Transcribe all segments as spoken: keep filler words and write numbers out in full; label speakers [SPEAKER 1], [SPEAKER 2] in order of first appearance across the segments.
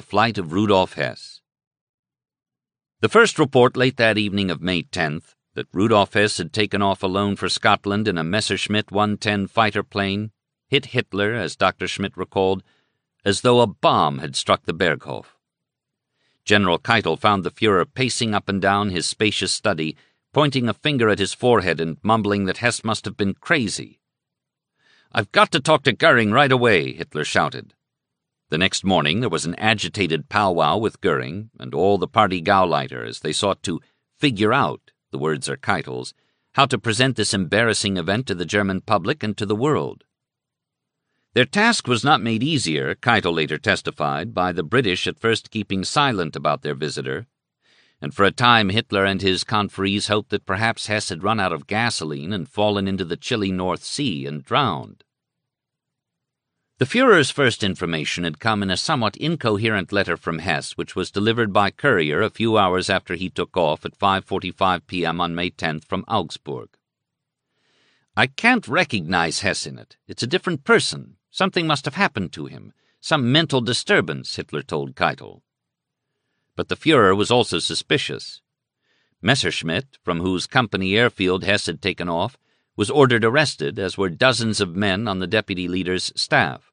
[SPEAKER 1] The Flight of Rudolf Hess. The first report late that evening of May tenth, that Rudolf Hess had taken off alone for Scotland in a Messerschmitt one ten fighter plane, hit Hitler, as Doctor Schmidt recalled, as though a bomb had struck the Berghof. General Keitel found the Fuhrer pacing up and down his spacious study, pointing a finger at his forehead and mumbling that Hess must have been crazy. "I've got to talk to Goering right away," Hitler shouted. The next morning there was an agitated powwow with Goering and all the party Gauleiter as they sought to figure out, the words are Keitel's, how to present this embarrassing event to the German public and to the world. Their task was not made easier, Keitel later testified, by the British at first keeping silent about their visitor, and for a time Hitler and his confreres hoped that perhaps Hess had run out of gasoline and fallen into the chilly North Sea and drowned. The Fuhrer's first information had come in a somewhat incoherent letter from Hess, which was delivered by courier a few hours after he took off at five forty-five p.m. on May tenth from Augsburg. "I can't recognize Hess in it. It's a different person. Something must have happened to him. Some mental disturbance," Hitler told Keitel. But the Fuhrer was also suspicious. Messerschmitt, from whose company airfield Hess had taken off, was ordered arrested, as were dozens of men on the deputy leader's staff.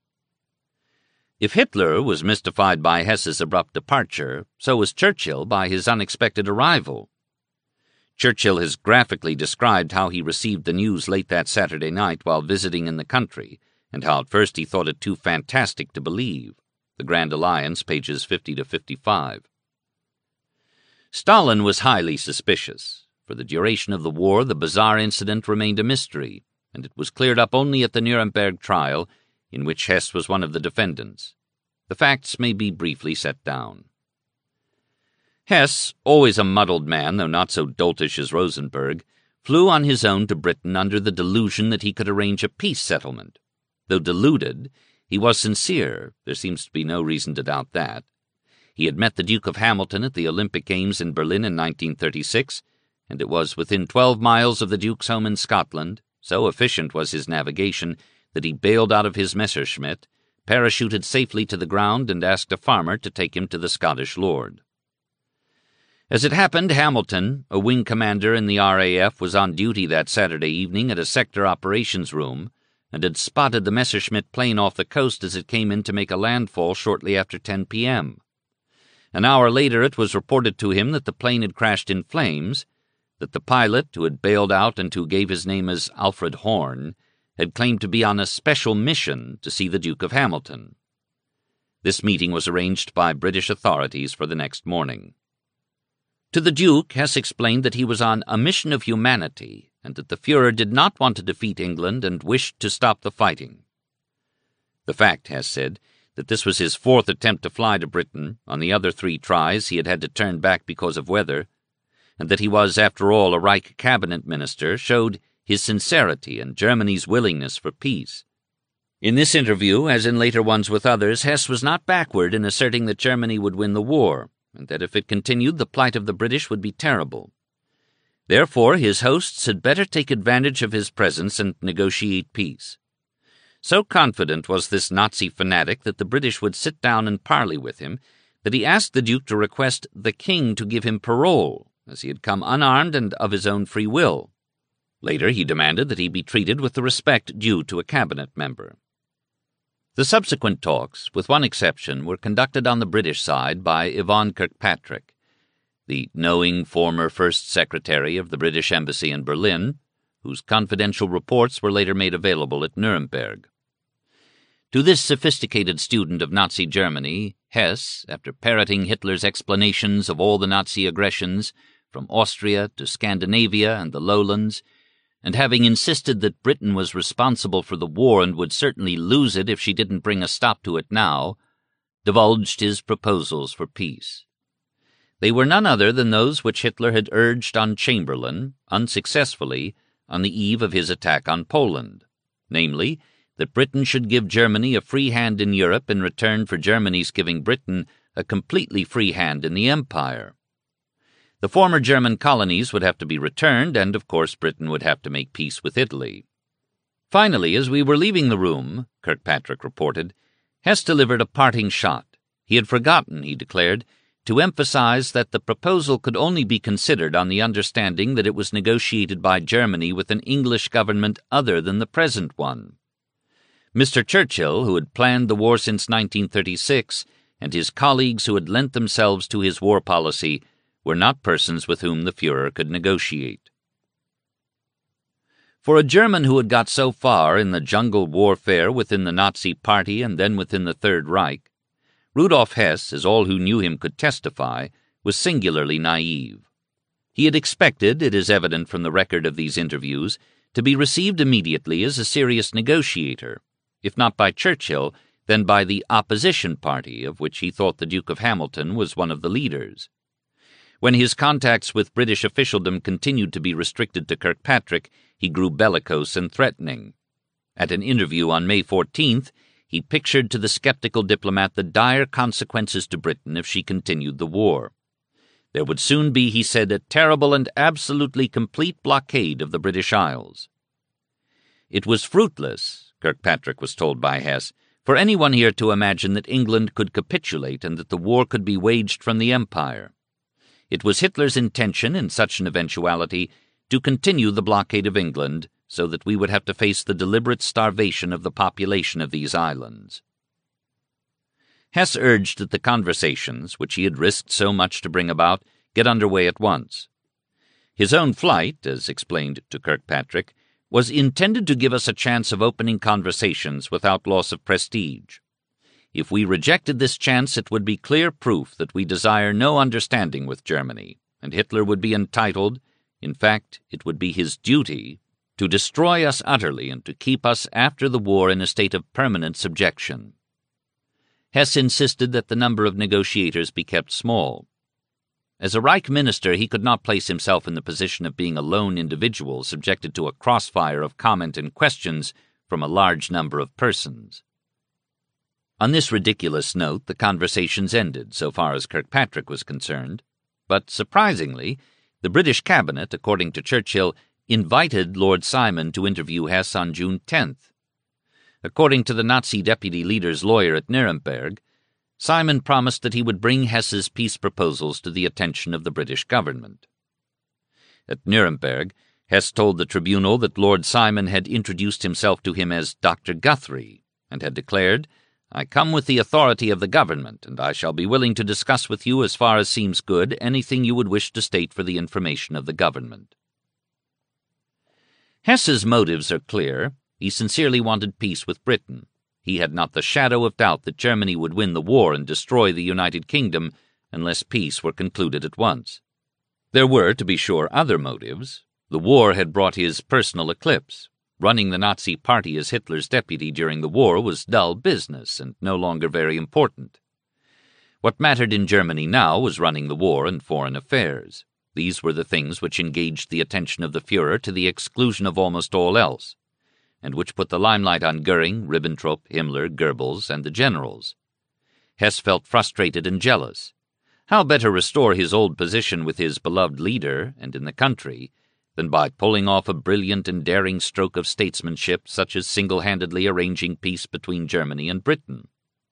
[SPEAKER 1] If Hitler was mystified by Hess's abrupt departure, so was Churchill by his unexpected arrival. Churchill has graphically described how he received the news late that Saturday night while visiting in the country, and how at first he thought it too fantastic to believe. The Grand Alliance, pages fifty to fifty-five. Stalin was highly suspicious. For the duration of the war, the bizarre incident remained a mystery, and it was cleared up only at the Nuremberg trial, in which Hess was one of the defendants. The facts may be briefly set down. Hess, always a muddled man, though not so doltish as Rosenberg, flew on his own to Britain under the delusion that he could arrange a peace settlement. Though deluded, he was sincere. There seems to be no reason to doubt that. He had met the Duke of Hamilton at the Olympic Games in Berlin in nineteen thirty-six, and it was within twelve miles of the Duke's home in Scotland, so efficient was his navigation, that he bailed out of his Messerschmitt, parachuted safely to the ground, and asked a farmer to take him to the Scottish Lord. As it happened, Hamilton, a wing commander in the R A F, was on duty that Saturday evening at a sector operations room, and had spotted the Messerschmitt plane off the coast as it came in to make a landfall shortly after ten p.m. An hour later it was reported to him that the plane had crashed in flames, that the pilot, who had bailed out and who gave his name as Alfred Horn, had claimed to be on a special mission to see the Duke of Hamilton. This meeting was arranged by British authorities for the next morning. To the Duke, Hess explained that he was on a mission of humanity, and that the Fuhrer did not want to defeat England and wished to stop the fighting. The fact, Hess said, that this was his fourth attempt to fly to Britain, on the other three tries he had had to turn back because of weather, and that he was, after all, a Reich cabinet minister, showed his sincerity and Germany's willingness for peace. In this interview, as in later ones with others, Hess was not backward in asserting that Germany would win the war, and that if it continued, the plight of the British would be terrible. Therefore, his hosts had better take advantage of his presence and negotiate peace. So confident was this Nazi fanatic that the British would sit down and parley with him that he asked the Duke to request the King to give him parole, as he had come unarmed and of his own free will. Later he demanded that he be treated with the respect due to a cabinet member. The subsequent talks, with one exception, were conducted on the British side by Yvonne Kirkpatrick, the knowing former First Secretary of the British Embassy in Berlin, whose confidential reports were later made available at Nuremberg. To this sophisticated student of Nazi Germany, Hess, after parroting Hitler's explanations of all the Nazi aggressions, from Austria to Scandinavia and the lowlands, and having insisted that Britain was responsible for the war and would certainly lose it if she didn't bring a stop to it now, divulged his proposals for peace. They were none other than those which Hitler had urged on Chamberlain, unsuccessfully, on the eve of his attack on Poland, namely, that Britain should give Germany a free hand in Europe in return for Germany's giving Britain a completely free hand in the Empire. The former German colonies would have to be returned, and of course Britain would have to make peace with Italy. Finally, as we were leaving the room, Kirkpatrick reported, Hess delivered a parting shot. He had forgotten, he declared, to emphasize that the proposal could only be considered on the understanding that it was negotiated by Germany with an English government other than the present one. Mister Churchill, who had planned the war since nineteen thirty-six, and his colleagues who had lent themselves to his war policy, were not persons with whom the Führer could negotiate. For a German who had got so far in the jungle warfare within the Nazi Party and then within the Third Reich, Rudolf Hess, as all who knew him could testify, was singularly naive. He had expected, it is evident from the record of these interviews, to be received immediately as a serious negotiator, if not by Churchill, then by the opposition party, of which he thought the Duke of Hamilton was one of the leaders. When his contacts with British officialdom continued to be restricted to Kirkpatrick, he grew bellicose and threatening. At an interview on May fourteenth, he pictured to the skeptical diplomat the dire consequences to Britain if she continued the war. There would soon be, he said, a terrible and absolutely complete blockade of the British Isles. It was fruitless, Kirkpatrick was told by Hess, for anyone here to imagine that England could capitulate and that the war could be waged from the Empire. It was Hitler's intention, in such an eventuality, to continue the blockade of England, so that we would have to face the deliberate starvation of the population of these islands. Hess urged that the conversations, which he had risked so much to bring about, get under way at once. His own flight, as explained to Kirkpatrick, was intended to give us a chance of opening conversations without loss of prestige. If we rejected this chance, it would be clear proof that we desire no understanding with Germany, and Hitler would be entitled, in fact, it would be his duty, to destroy us utterly and to keep us after the war in a state of permanent subjection. Hess insisted that the number of negotiators be kept small. As a Reich minister, he could not place himself in the position of being a lone individual subjected to a crossfire of comment and questions from a large number of persons. On this ridiculous note, the conversations ended, so far as Kirkpatrick was concerned, but, surprisingly, the British cabinet, according to Churchill, invited Lord Simon to interview Hess on June tenth. According to the Nazi deputy leader's lawyer at Nuremberg, Simon promised that he would bring Hess's peace proposals to the attention of the British government. At Nuremberg, Hess told the tribunal that Lord Simon had introduced himself to him as Doctor Guthrie, and had declared, "I come with the authority of the government, and I shall be willing to discuss with you as far as seems good anything you would wish to state for the information of the government." Hess's motives are clear. He sincerely wanted peace with Britain. He had not the shadow of doubt that Germany would win the war and destroy the United Kingdom unless peace were concluded at once. There were, to be sure, other motives. The war had brought his personal eclipse. Running the Nazi Party as Hitler's deputy during the war was dull business and no longer very important. What mattered in Germany now was running the war and foreign affairs. These were the things which engaged the attention of the Führer to the exclusion of almost all else, and which put the limelight on Goering, Ribbentrop, Himmler, Goebbels, and the generals. Hess felt frustrated and jealous. How better restore his old position with his beloved leader and in the country than by pulling off a brilliant and daring stroke of statesmanship such as single-handedly arranging peace between Germany and Britain?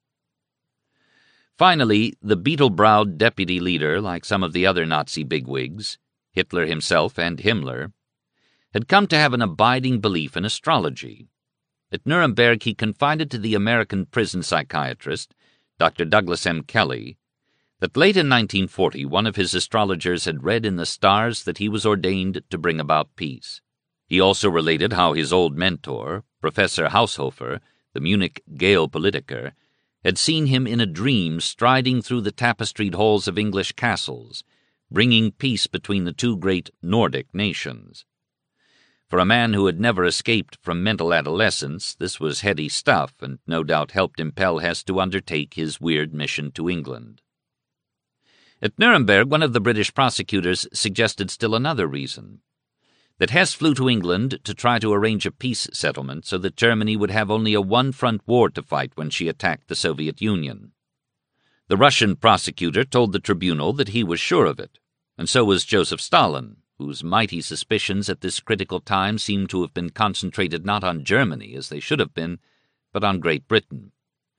[SPEAKER 1] Finally, the beetle-browed deputy leader, like some of the other Nazi bigwigs, Hitler himself and Himmler, had come to have an abiding belief in astrology. At Nuremberg he confided to the American prison psychiatrist, Doctor Douglas M. Kelly, that late in nineteen forty one of his astrologers had read in the stars that he was ordained to bring about peace. He also related how his old mentor, Professor Haushofer, the Munich Geopolitiker, had seen him in a dream striding through the tapestried halls of English castles, bringing peace between the two great Nordic nations. For a man who had never escaped from mental adolescence, this was heady stuff, and no doubt helped impel Hess to undertake his weird mission to England. At Nuremberg, one of the British prosecutors suggested still another reason, that Hess flew to England to try to arrange a peace settlement so that Germany would have only a one-front war to fight when she attacked the Soviet Union. The Russian prosecutor told the tribunal that he was sure of it, and so was Joseph Stalin, whose mighty suspicions at this critical time seemed to have been concentrated not on Germany, as they should have been, but on Great Britain.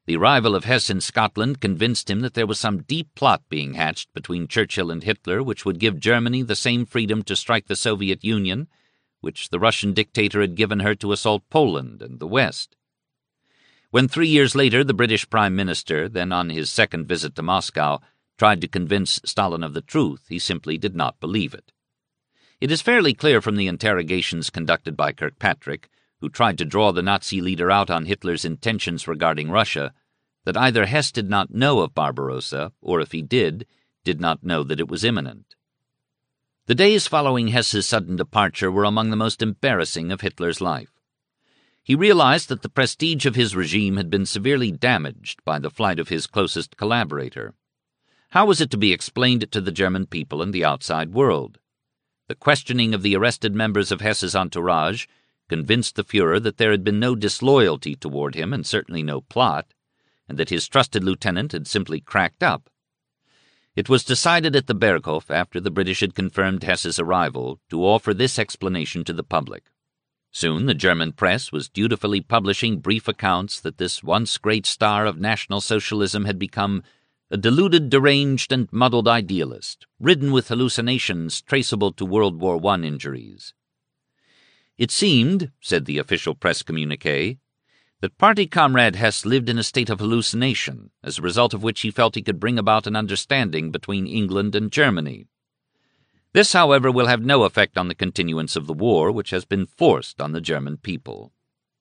[SPEAKER 1] The arrival of Hess in Scotland convinced him that there was some deep plot being hatched between Churchill and Hitler which would give Germany the same freedom to strike the Soviet Union which the Russian dictator had given her to assault Poland and the West. When three years later the British Prime Minister, then on his second visit to Moscow, tried to convince Stalin of the truth, he simply did not believe it. It is fairly clear from the interrogations conducted by Kirkpatrick, who tried to draw the Nazi leader out on Hitler's intentions regarding Russia, that either Hess did not know of Barbarossa, or if he did, did not know that it was imminent. The days following Hess's sudden departure were among the most embarrassing of Hitler's life. He realized that the prestige of his regime had been severely damaged by the flight of his closest collaborator. How was it to be explained to the German people and the outside world? The questioning of the arrested members of Hess's entourage convinced the Führer that there had been no disloyalty toward him and certainly no plot, and that his trusted lieutenant had simply cracked up. It was decided at the Berghof, after the British had confirmed Hess's arrival, to offer this explanation to the public. Soon the German press was dutifully publishing brief accounts that this once great star of National Socialism had become a deluded, deranged, and muddled idealist, ridden with hallucinations traceable to World War One injuries. It seemed, said the official press communiqué, that party comrade Hess lived in a state of hallucination, as a result of which he felt he could bring about an understanding between England and Germany. This, however, will have no effect on the continuance of the war, which has been forced on the German people.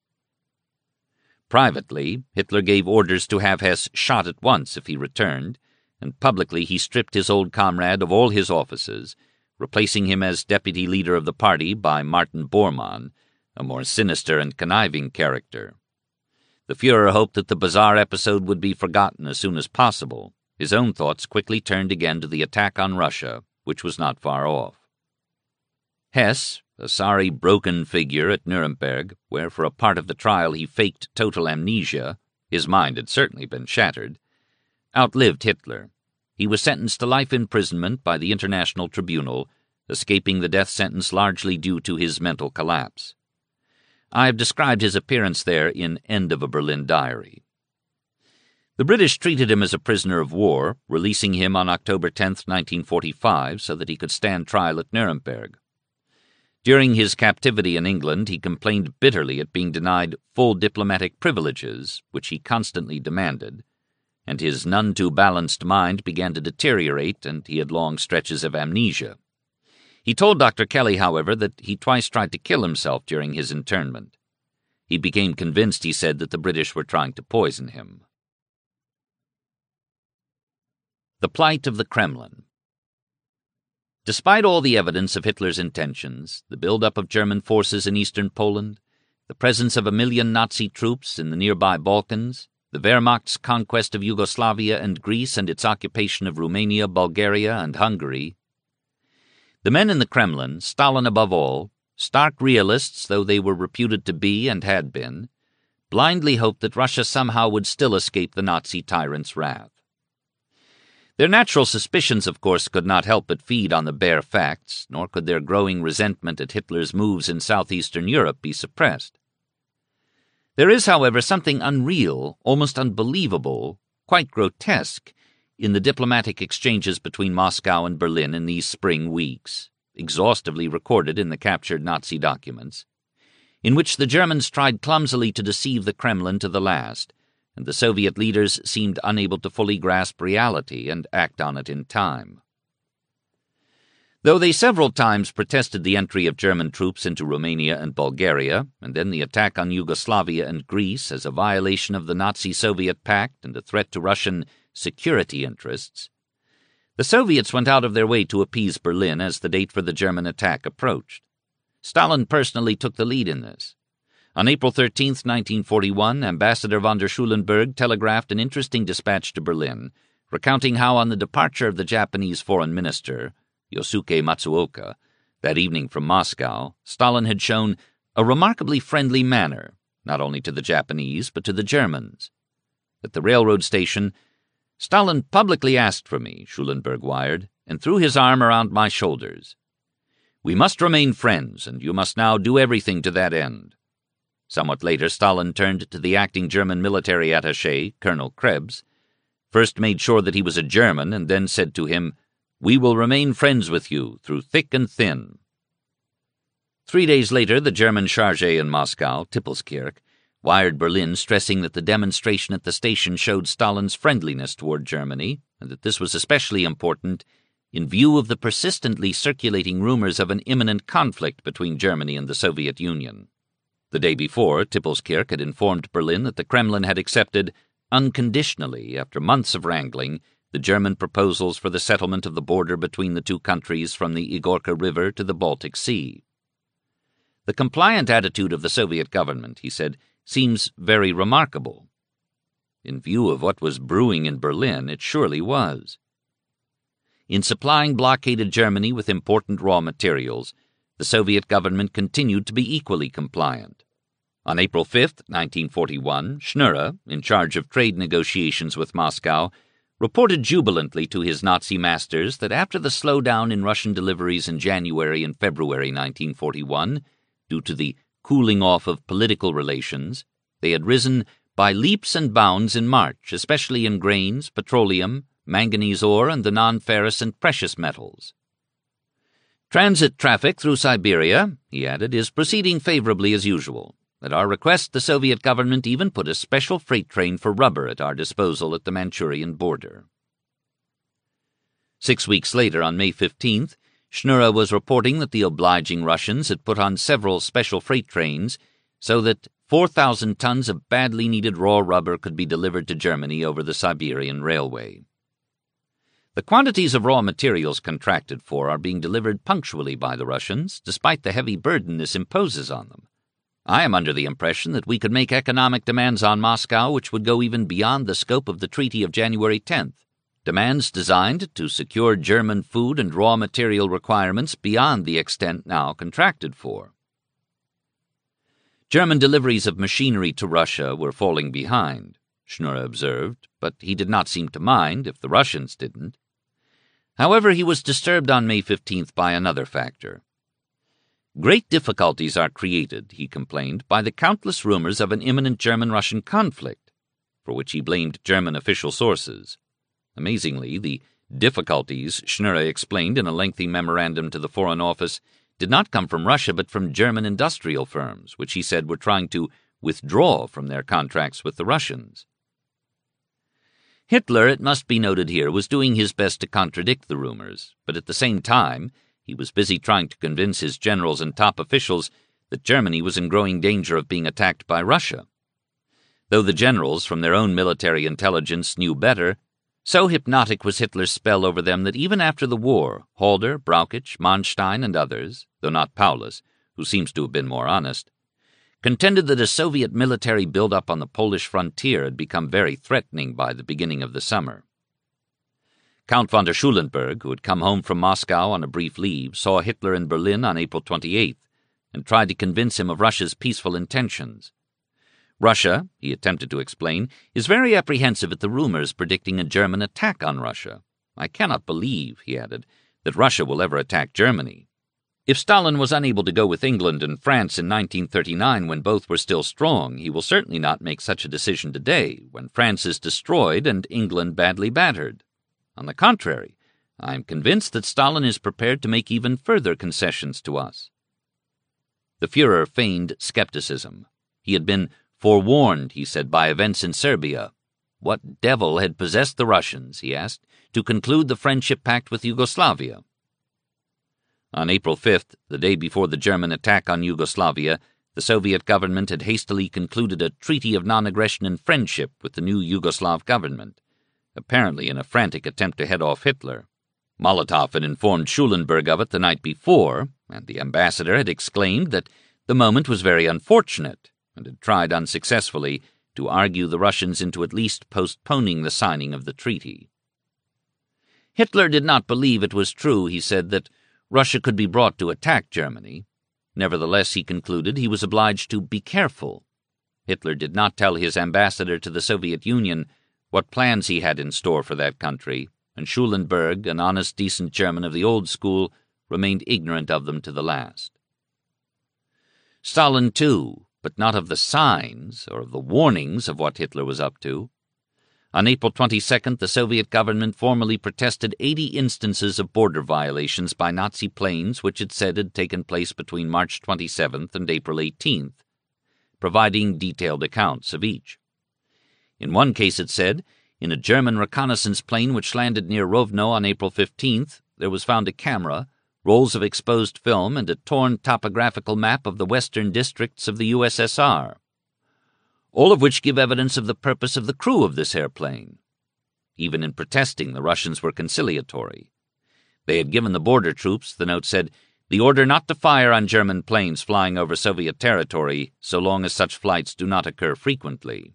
[SPEAKER 1] Privately, Hitler gave orders to have Hess shot at once if he returned, and publicly he stripped his old comrade of all his offices, replacing him as deputy leader of the party by Martin Bormann, a more sinister and conniving character. The Führer hoped that the bizarre episode would be forgotten as soon as possible. His own thoughts quickly turned again to the attack on Russia, which was not far off. Hess, a sorry, broken figure at Nuremberg, where for a part of the trial he faked total amnesia, his mind had certainly been shattered, outlived Hitler. He was sentenced to life imprisonment by the International Tribunal, escaping the death sentence largely due to his mental collapse. I have described his appearance there in End of a Berlin Diary. The British treated him as a prisoner of war, releasing him on October tenth, nineteen forty-five, so that he could stand trial at Nuremberg. During his captivity in England, he complained bitterly at being denied full diplomatic privileges, which he constantly demanded, and his none-too-balanced mind began to deteriorate, and he had long stretches of amnesia. He told Doctor Kelly, however, that he twice tried to kill himself during his internment. He became convinced, he said, that the British were trying to poison him. The plight of the Kremlin. Despite all the evidence of Hitler's intentions, the build-up of German forces in eastern Poland, the presence of a million Nazi troops in the nearby Balkans, the Wehrmacht's conquest of Yugoslavia and Greece and its occupation of Romania, Bulgaria, and Hungary, the men in the Kremlin, Stalin above all, stark realists though they were reputed to be and had been, blindly hoped that Russia somehow would still escape the Nazi tyrant's wrath. Their natural suspicions, of course, could not help but feed on the bare facts, nor could their growing resentment at Hitler's moves in southeastern Europe be suppressed. There is, however, something unreal, almost unbelievable, quite grotesque, in the diplomatic exchanges between Moscow and Berlin in these spring weeks, exhaustively recorded in the captured Nazi documents, in which the Germans tried clumsily to deceive the Kremlin to the last, and the Soviet leaders seemed unable to fully grasp reality and act on it in time. Though they several times protested the entry of German troops into Romania and Bulgaria, and then the attack on Yugoslavia and Greece as a violation of the Nazi-Soviet pact and a threat to Russian security interests, the Soviets went out of their way to appease Berlin as the date for the German attack approached. Stalin personally took the lead in this. On April thirteenth, nineteen forty-one, Ambassador von der Schulenburg telegraphed an interesting dispatch to Berlin, recounting how on the departure of the Japanese foreign minister, Yosuke Matsuoka, that evening from Moscow, Stalin had shown a remarkably friendly manner, not only to the Japanese, but to the Germans. At the railroad station, Stalin publicly asked for me, Schulenburg wired, and threw his arm around my shoulders. We must remain friends, and you must now do everything to that end. Somewhat later, Stalin turned to the acting German military attaché, Colonel Krebs, first made sure that he was a German, and then said to him, "We will remain friends with you through thick and thin." Three days later, the German charge in Moscow, Tippelskirch, wired Berlin stressing that the demonstration at the station showed Stalin's friendliness toward Germany, and that this was especially important in view of the persistently circulating rumors of an imminent conflict between Germany and the Soviet Union. The day before, Tippelskirch had informed Berlin that the Kremlin had accepted unconditionally, after months of wrangling, the German proposals for the settlement of the border between the two countries from the Igorka River to the Baltic Sea. The compliant attitude of the Soviet government, he said, seems very remarkable. In view of what was brewing in Berlin, it surely was. In supplying blockaded Germany with important raw materials, the Soviet government continued to be equally compliant. On April fifth, nineteen forty-one, Schnurre, in charge of trade negotiations with Moscow, reported jubilantly to his Nazi masters that after the slowdown in Russian deliveries in January and February nineteen forty-one, due to the cooling off of political relations, they had risen by leaps and bounds in March, especially in grains, petroleum, manganese ore, and the non-ferrous and precious metals. Transit traffic through Siberia, he added, is proceeding favorably as usual. At our request, the Soviet government even put a special freight train for rubber at our disposal at the Manchurian border. Six weeks later, on May fifteenth, Schnurre was reporting that the obliging Russians had put on several special freight trains so that four thousand tons of badly needed raw rubber could be delivered to Germany over the Siberian Railway. The quantities of raw materials contracted for are being delivered punctually by the Russians, despite the heavy burden this imposes on them. I am under the impression that we could make economic demands on Moscow which would go even beyond the scope of the Treaty of January tenth, demands designed to secure German food and raw material requirements beyond the extent now contracted for. German deliveries of machinery to Russia were falling behind, Schnurre observed, but he did not seem to mind if the Russians didn't. However, he was disturbed on May fifteenth by another factor. Great difficulties are created, he complained, by the countless rumors of an imminent German-Russian conflict, for which he blamed German official sources. Amazingly, the difficulties, Schnurre explained in a lengthy memorandum to the Foreign Office, did not come from Russia but from German industrial firms, which he said were trying to withdraw from their contracts with the Russians. Hitler, it must be noted here, was doing his best to contradict the rumors, but at the same time he was busy trying to convince his generals and top officials that Germany was in growing danger of being attacked by Russia. Though the generals from their own military intelligence knew better, so hypnotic was Hitler's spell over them that even after the war, Halder, Brauchitsch, Manstein, and others, though not Paulus, who seems to have been more honest, contended that a Soviet military build-up on the Polish frontier had become very threatening by the beginning of the summer. Count von der Schulenburg, who had come home from Moscow on a brief leave, saw Hitler in Berlin on April twenty-eighth and tried to convince him of Russia's peaceful intentions. Russia, he attempted to explain, is very apprehensive at the rumors predicting a German attack on Russia. I cannot believe, he added, that Russia will ever attack Germany. If Stalin was unable to go with England and France in nineteen thirty-nine when both were still strong, he will certainly not make such a decision today, when France is destroyed and England badly battered. On the contrary, I am convinced that Stalin is prepared to make even further concessions to us. The Führer feigned skepticism. He had been forewarned, he said, by events in Serbia. What devil had possessed the Russians, he asked, to conclude the friendship pact with Yugoslavia? On April fifth, the day before the German attack on Yugoslavia, the Soviet government had hastily concluded a treaty of non-aggression and friendship with the new Yugoslav government, apparently in a frantic attempt to head off Hitler. Molotov had informed Schulenburg of it the night before, and the ambassador had exclaimed that the moment was very unfortunate, and had tried unsuccessfully to argue the Russians into at least postponing the signing of the treaty. Hitler did not believe it was true, he said, that Russia could be brought to attack Germany. Nevertheless, he concluded, he was obliged to be careful. Hitler did not tell his ambassador to the Soviet Union what plans he had in store for that country, and Schulenburg, an honest, decent German of the old school, remained ignorant of them to the last. Stalin, too, but not of the signs or of the warnings of what Hitler was up to. On April twenty-second, the Soviet government formally protested eighty instances of border violations by Nazi planes which it said had taken place between March twenty-seventh and April eighteenth, providing detailed accounts of each. In one case, it said, in a German reconnaissance plane which landed near Rovno on April fifteenth, there was found a camera, rolls of exposed film, and a torn topographical map of the western districts of the U S S R, all of which give evidence of the purpose of the crew of this airplane. Even in protesting, the Russians were conciliatory. They had given the border troops, the note said, the order not to fire on German planes flying over Soviet territory so long as such flights do not occur frequently.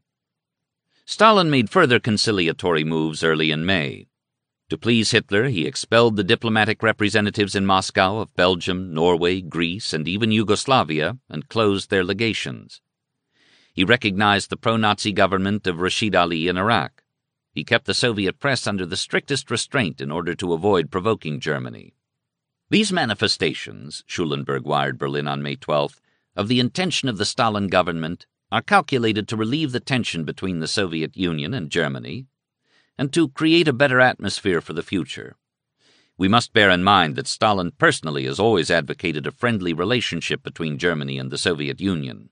[SPEAKER 1] Stalin made further conciliatory moves early in May. To please Hitler, he expelled the diplomatic representatives in Moscow of Belgium, Norway, Greece, and even Yugoslavia, and closed their legations. He recognized the pro-Nazi government of Rashid Ali in Iraq. He kept the Soviet press under the strictest restraint in order to avoid provoking Germany. These manifestations, Schulenburg wired Berlin on May twelfth, of the intention of the Stalin government are calculated to relieve the tension between the Soviet Union and Germany, and to create a better atmosphere for the future. We must bear in mind that Stalin personally has always advocated a friendly relationship between Germany and the Soviet Union.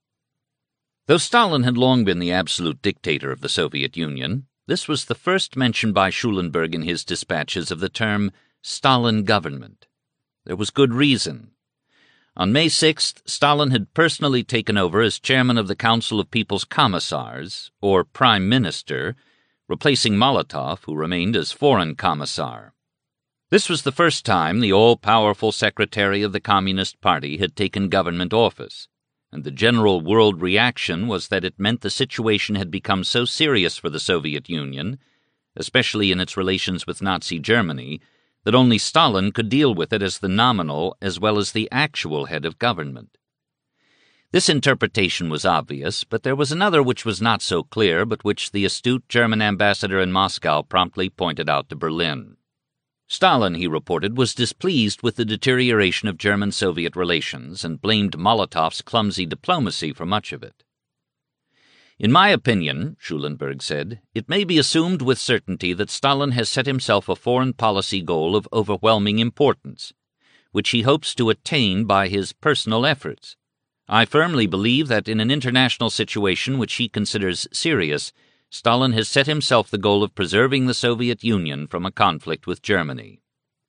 [SPEAKER 1] Though Stalin had long been the absolute dictator of the Soviet Union, this was the first mention by Schulenburg in his dispatches of the term Stalin government. There was good reason. On May sixth, Stalin had personally taken over as chairman of the Council of People's Commissars, or Prime Minister, replacing Molotov, who remained as Foreign Commissar. This was the first time the all-powerful secretary of the Communist Party had taken government office, and the general world reaction was that it meant the situation had become so serious for the Soviet Union, especially in its relations with Nazi Germany, that only Stalin could deal with it as the nominal as well as the actual head of government. This interpretation was obvious, but there was another which was not so clear, but which the astute German ambassador in Moscow promptly pointed out to Berlin. Stalin, he reported, was displeased with the deterioration of German-Soviet relations and blamed Molotov's clumsy diplomacy for much of it. In my opinion, Schulenburg said, it may be assumed with certainty that Stalin has set himself a foreign policy goal of overwhelming importance, which he hopes to attain by his personal efforts. I firmly believe that in an international situation which he considers serious, Stalin has set himself the goal of preserving the Soviet Union from a conflict with Germany.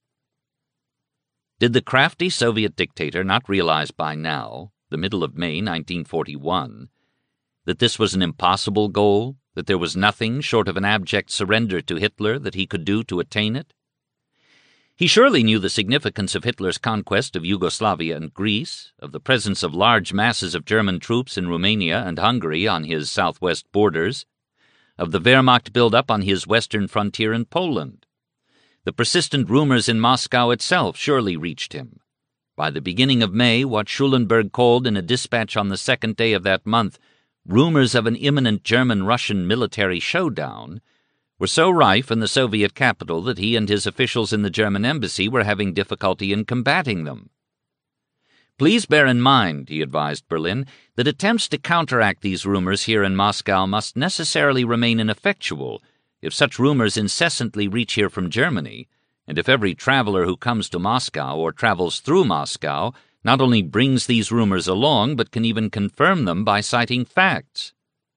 [SPEAKER 1] Did the crafty Soviet dictator not realize by now, the middle of May nineteen forty-one, that this was an impossible goal, that there was nothing short of an abject surrender to Hitler that he could do to attain it? He surely knew the significance of Hitler's conquest of Yugoslavia and Greece, of the presence of large masses of German troops in Romania and Hungary on his southwest borders, of the Wehrmacht build-up on his western frontier in Poland. The persistent rumors in Moscow itself surely reached him. By the beginning of May, what Schulenburg called in a dispatch on the second day of that month rumors of an imminent German-Russian military showdown were so rife in the Soviet capital that he and his officials in the German embassy were having difficulty in combating them. Please bear in mind, he advised Berlin, that attempts to counteract these rumors here in Moscow must necessarily remain ineffectual if such rumors incessantly reach here from Germany, and if every traveler who comes to Moscow or travels through Moscow not only brings these rumors along, but can even confirm them by citing facts.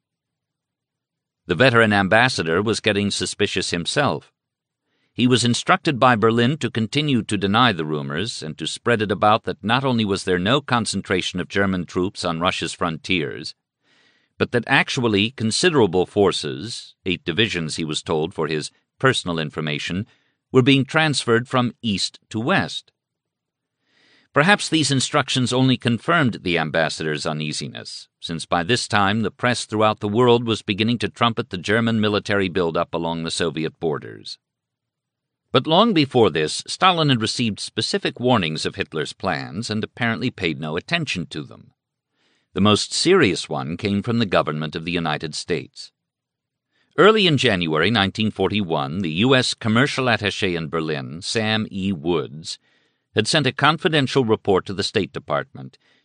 [SPEAKER 1] The veteran ambassador was getting suspicious himself. He was instructed by Berlin to continue to deny the rumors and to spread it about that not only was there no concentration of German troops on Russia's frontiers, but that actually considerable forces, eight divisions he was told for his personal information, were being transferred from east to west. Perhaps these instructions only confirmed the ambassador's uneasiness, since by this time the press throughout the world was beginning to trumpet the German military build-up along the Soviet borders. But long before this, Stalin had received specific warnings of Hitler's plans and apparently paid no attention to them. The most serious one came from the government of the United States. Early in January nineteen forty-one, the U S commercial attaché in Berlin, Sam E. Woods, had sent a confidential report to the State Department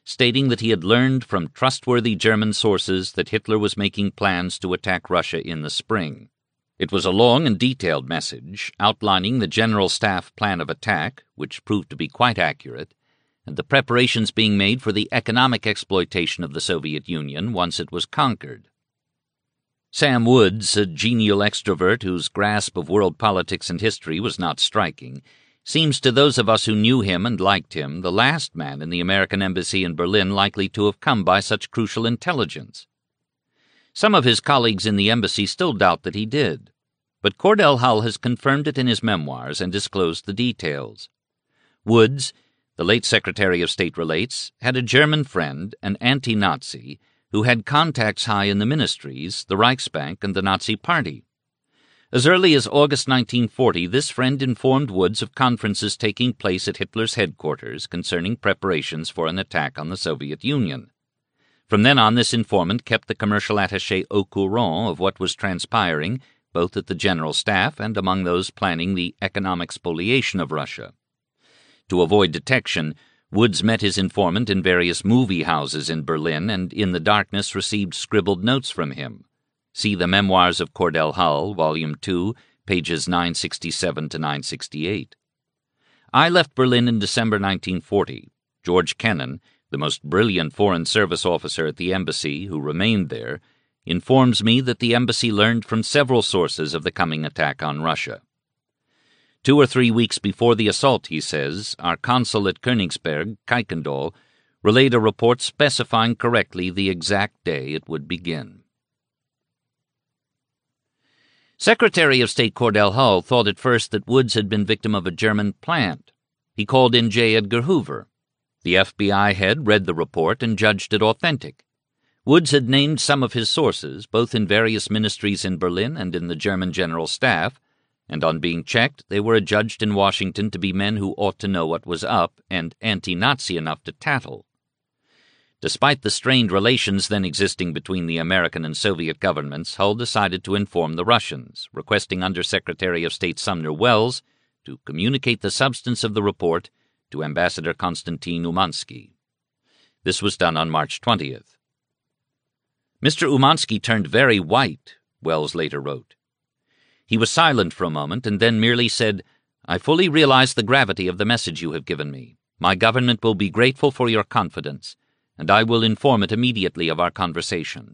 [SPEAKER 1] stating that he had learned from trustworthy German sources that Hitler was making plans to attack Russia in the spring. It was a long and detailed message outlining the General Staff plan of attack, which proved to be quite accurate, and the preparations being made for the economic exploitation of the Soviet Union once it was conquered. Sam Woods, a genial extrovert whose grasp of world politics and history was not striking, seems to those of us who knew him and liked him the last man in the American embassy in Berlin likely to have come by such crucial intelligence. Some of his colleagues in the embassy still doubt that he did, but Cordell Hull has confirmed it in his memoirs and disclosed the details. Woods, the late Secretary of State relates, had a German friend, an anti-Nazi, who had contacts high in the ministries, the Reichsbank, and the Nazi Party. As early as August nineteen forty, this friend informed Woods of conferences taking place at Hitler's headquarters concerning preparations for an attack on the Soviet Union. From then on, this informant kept the commercial attaché au courant of what was transpiring, both at the General Staff and among those planning the economic spoliation of Russia. To avoid detection, Woods met his informant in various movie houses in Berlin and in the darkness received scribbled notes from him. See the Memoirs of Cordell Hull, Volume two, pages nine sixty-seven to nine sixty-eight. I left Berlin in December nineteen forty. George Kennan, the most brilliant Foreign Service officer at the embassy who remained there, informs me that the embassy learned from several sources of the coming attack on Russia. Two or three weeks before the assault, he says, our consul at Königsberg, Kuykendall, relayed a report specifying correctly the exact day it would begin. Secretary of State Cordell Hull thought at first that Woods had been victim of a German plant. He called in J. Edgar Hoover. The F B I head read the report and judged it authentic. Woods had named some of his sources, both in various ministries in Berlin and in the German General Staff, and on being checked, they were adjudged in Washington to be men who ought to know what was up and anti-Nazi enough to tattle. Despite the strained relations then existing between the American and Soviet governments, Hull decided to inform the Russians, requesting Under-Secretary of State Sumner Welles to communicate the substance of the report to Ambassador Konstantin Umansky. This was done on March twentieth. Mister Umansky turned very white, Welles later wrote. He was silent for a moment and then merely said, "I fully realize the gravity of the message you have given me. My government will be grateful for your confidence, and I will inform it immediately of our conversation."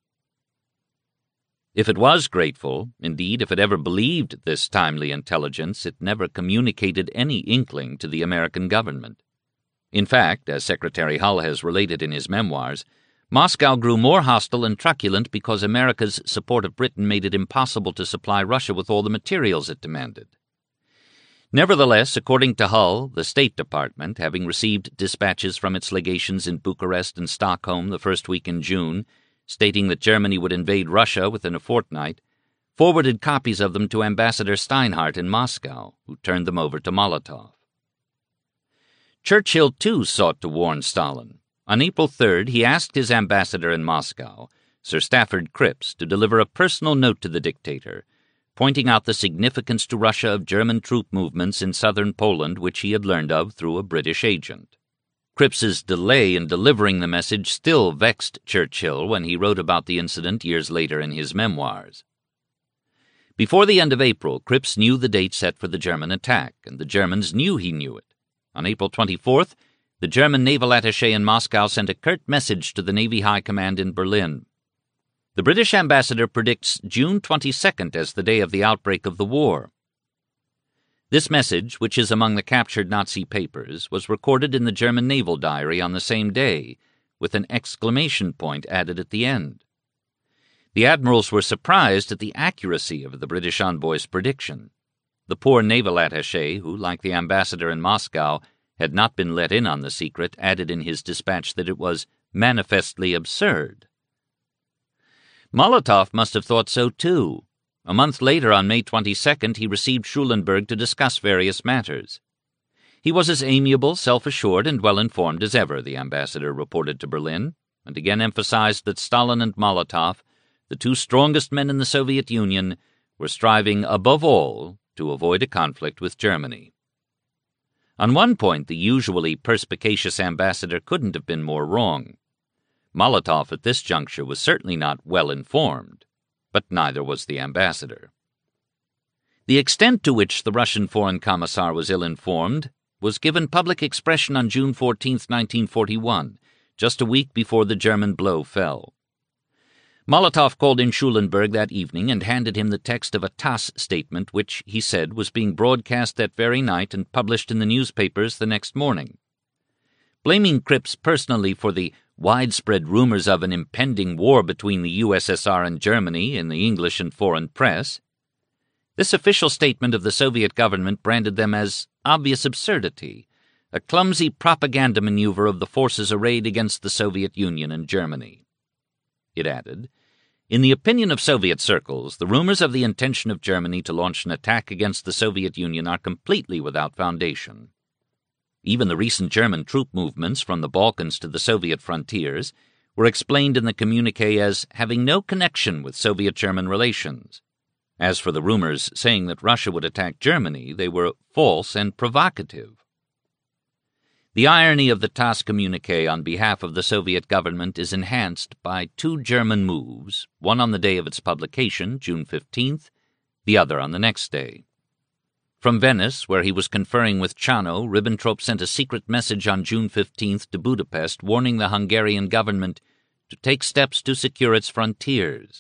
[SPEAKER 1] If it was grateful, indeed, if it ever believed this timely intelligence, it never communicated any inkling to the American government. In fact, as Secretary Hull has related in his memoirs, Moscow grew more hostile and truculent because America's support of Britain made it impossible to supply Russia with all the materials it demanded. Nevertheless, according to Hull, the State Department, having received dispatches from its legations in Bucharest and Stockholm the first week in June, stating that Germany would invade Russia within a fortnight, forwarded copies of them to Ambassador Steinhardt in Moscow, who turned them over to Molotov. Churchill, too, sought to warn Stalin. On April third, he asked his ambassador in Moscow, Sir Stafford Cripps, to deliver a personal note to the dictator, pointing out the significance to Russia of German troop movements in southern Poland which he had learned of through a British agent. Cripps's delay in delivering the message still vexed Churchill when he wrote about the incident years later in his memoirs. Before the end of April, Cripps knew the date set for the German attack, and the Germans knew he knew it. On April twenty-fourth, the German naval attaché in Moscow sent a curt message to the Navy High Command in Berlin. The British ambassador predicts June twenty-second as the day of the outbreak of the war. This message, which is among the captured Nazi papers, was recorded in the German naval diary on the same day, with an exclamation point added at the end. The admirals were surprised at the accuracy of the British envoy's prediction. The poor naval attaché, who, like the ambassador in Moscow, had not been let in on the secret, added in his dispatch that it was manifestly absurd. Molotov must have thought so too. A month later, on May twenty-second, he received Schulenburg to discuss various matters. He was as amiable, self-assured, and well-informed as ever, the ambassador reported to Berlin, and again emphasized that Stalin and Molotov, the two strongest men in the Soviet Union, were striving above all to avoid a conflict with Germany. On one point, the usually perspicacious ambassador couldn't have been more wrong. Molotov at this juncture was certainly not well informed, but neither was the ambassador. The extent to which the Russian foreign commissar was ill-informed was given public expression on June fourteenth, nineteen forty-one, just a week before the German blow fell. Molotov called in Schulenburg that evening and handed him the text of a TASS statement which, he said, was being broadcast that very night and published in the newspapers the next morning. Blaming Cripps personally for the widespread rumors of an impending war between the U S S R and Germany in the English and foreign press, this official statement of the Soviet government branded them as obvious absurdity, a clumsy propaganda maneuver of the forces arrayed against the Soviet Union and Germany. It added, "In the opinion of Soviet circles, the rumors of the intention of Germany to launch an attack against the Soviet Union are completely without foundation. Even the recent German troop movements from the Balkans to the Soviet frontiers were explained in the communiqué as having no connection with Soviet-German relations. As for the rumors saying that Russia would attack Germany, they were false and provocative." The irony of the TASS communiqué on behalf of the Soviet government is enhanced by two German moves, one on the day of its publication, June fifteenth, the other on the next day. From Venice, where he was conferring with Chano, Ribbentrop sent a secret message on June fifteenth to Budapest warning the Hungarian government to take steps to secure its frontiers.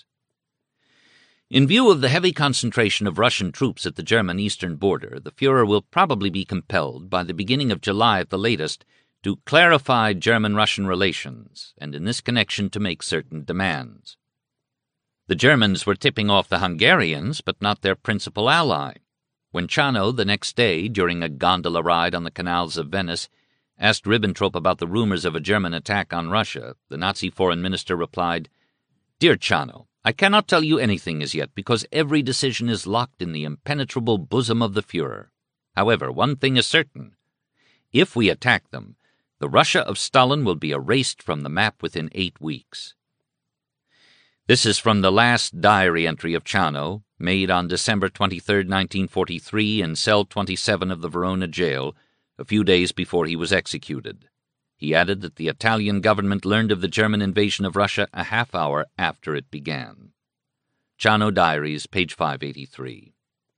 [SPEAKER 1] In view of the heavy concentration of Russian troops at the German eastern border, the Führer will probably be compelled, by the beginning of July at the latest, to clarify German-Russian relations, and in this connection to make certain demands. The Germans were tipping off the Hungarians, but not their principal ally. When Chano, the next day, during a gondola ride on the canals of Venice, asked Ribbentrop about the rumors of a German attack on Russia, the Nazi foreign minister replied, "Dear Chano, I cannot tell you anything as yet because every decision is locked in the impenetrable bosom of the Führer. However, one thing is certain. If we attack them, the Russia of Stalin will be erased from the map within eight weeks." This is from the last diary entry of Chano, made on December twenty-third, nineteen forty-three, in cell twenty-seven of the Verona jail, a few days before he was executed. He added that the Italian government learned of the German invasion of Russia a half hour after it began. Chano Diaries, page five eighty-three.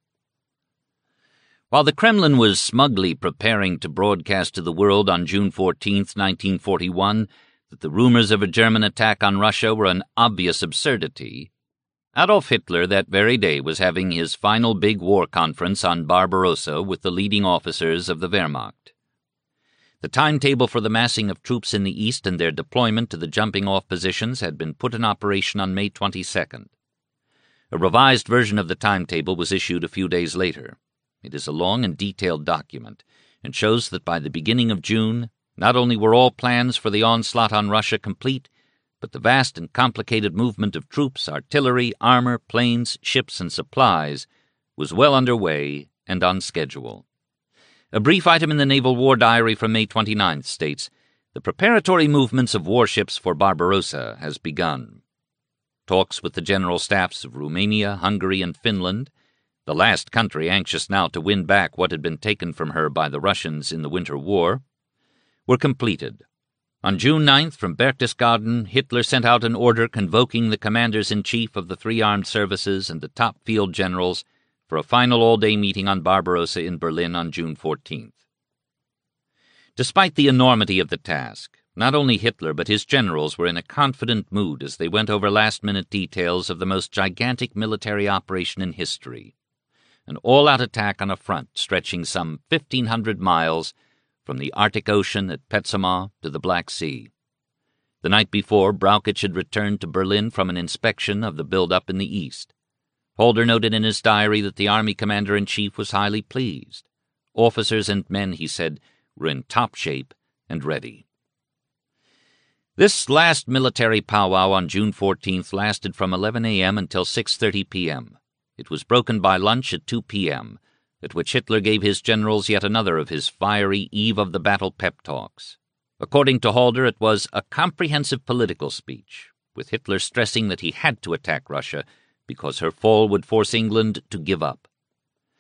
[SPEAKER 1] While the Kremlin was smugly preparing to broadcast to the world on June fourteenth, nineteen forty-one, that the rumors of a German attack on Russia were an obvious absurdity, Adolf Hitler that very day was having his final big war conference on Barbarossa with the leading officers of the Wehrmacht. The timetable for the massing of troops in the east and their deployment to the jumping-off positions had been put in operation on May twenty-second. A revised version of the timetable was issued a few days later. It is a long and detailed document, and shows that by the beginning of June, not only were all plans for the onslaught on Russia complete, but the vast and complicated movement of troops, artillery, armor, planes, ships, and supplies was well under way and on schedule. A brief item in the Naval War Diary from May twenty-ninth states, "The preparatory movements of warships for Barbarossa has begun. Talks with the general staffs of Romania, Hungary, and Finland, the last country anxious now to win back what had been taken from her by the Russians in the Winter War, were completed. On June ninth, from Berchtesgaden, Hitler sent out an order convoking the commanders-in-chief of the three armed services and the top field generals for a final all-day meeting on Barbarossa in Berlin on June fourteenth. Despite the enormity of the task, not only Hitler but his generals were in a confident mood as they went over last-minute details of the most gigantic military operation in history, an all-out attack on a front stretching some fifteen hundred miles from the Arctic Ocean at Petsamo to the Black Sea. The night before, Brauchitsch had returned to Berlin from an inspection of the build-up in the east. Holder noted in his diary that the Army Commander-in-Chief was highly pleased. Officers and men, he said, were in top shape and ready. This last military powwow on June fourteenth lasted from eleven a.m. until six thirty p.m. It was broken by lunch at two p.m., at which Hitler gave his generals yet another of his fiery eve-of-the-battle pep talks. According to Halder, it was a comprehensive political speech, with Hitler stressing that he had to attack Russia because her fall would force England to give up.